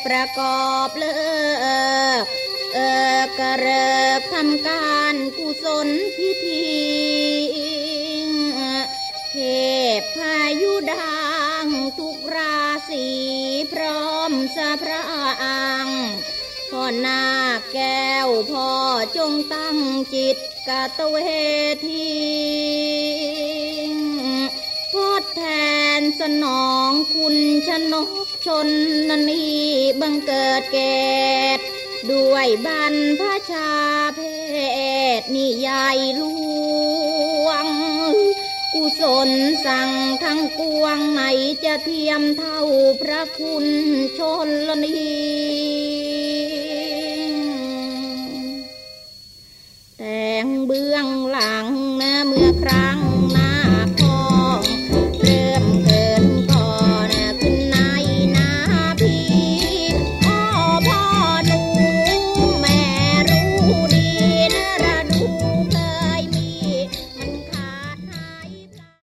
ประกอบเลิกกระเริกทำการกุศลพิธีเทพพายุดังทุกราศีพร้อมสะพระอังพ่อนาคแก้วพ่อจงตั้งจิตกตเวทีทดแทนสนองคุณชนกชนนีบังเกิดแก่ด้วยบรรพชาเพศนิยายหลวงกุศลสั่งทั้งปวงไหนจะเทียมเท่าพระคุณชนนีแต่งเบื้องหลังนะเมื่อครั้ง